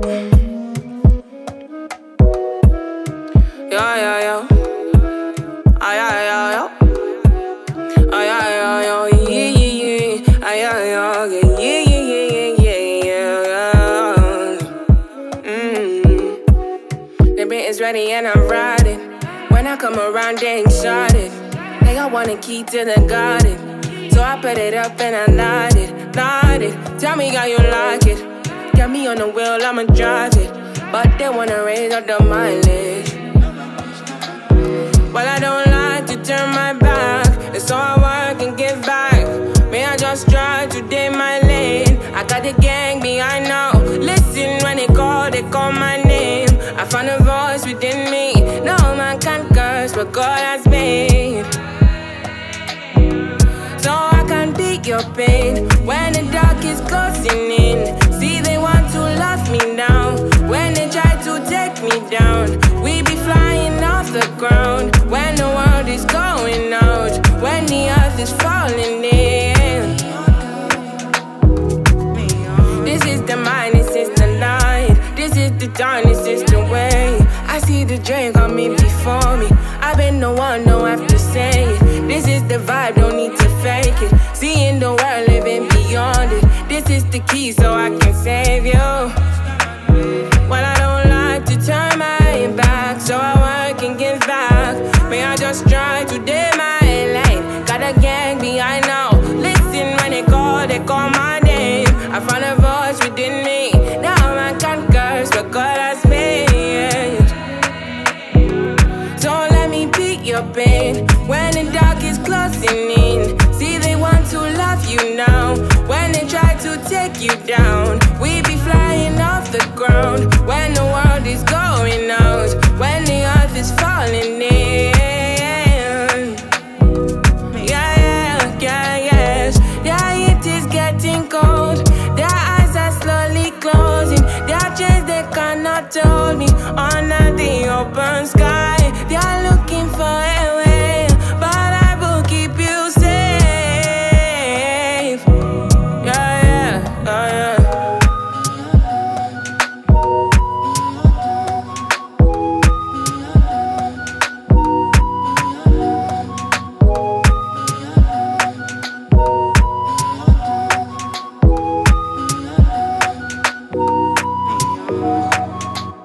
Yo, yo, yo. Ay, ay, ay, yo. Ay, ay, ay, yo. Yeah, yeah, yeah. Ay, ay, ay, yeah, yeah, yeah, yeah, yeah, yeah. The beat is ready and I'm riding. When I come around, they ain't shorted. They all want a key to the garden. So I put it up and I light it. Tell me how you like it. Get me on the wheel, I'ma drive it. But they wanna raise up the mileage. Well, I don't like to turn my back, and so I work and give back. May I just try to day my lane. I got the gang behind now. Listen when they call my name. I found a voice within me. No man can curse what God has made. So I can take your pain when the dark is closing in. See, they want to lock me down. When they try to take me down, we be flying off the ground. When the world is going out, when the earth is falling in. This is the mind, this is the light. This is the dawn, this is the way. I see the dream coming before me. I've been the one, don't have to say it. This is the vibe, don't need to fake it. Seeing the world, living beyond it. This is the key so I can save you. Well, I don't like to turn my back, so I work and give back. May I just try to day my lane. Got a gang behind now. Listen when they call my name. I found a voice within me. Now I can't curse what God has made. So let me pick your pain when the dark is closing in. See, they want to love you now. When they try to take you down, we be flying off the ground. When the world is going out, when the earth is falling in. Yeah, yeah, yeah, yes. Yeah, it is getting cold. Their eyes are slowly closing. Their chains, they cannot hold me under the open sky.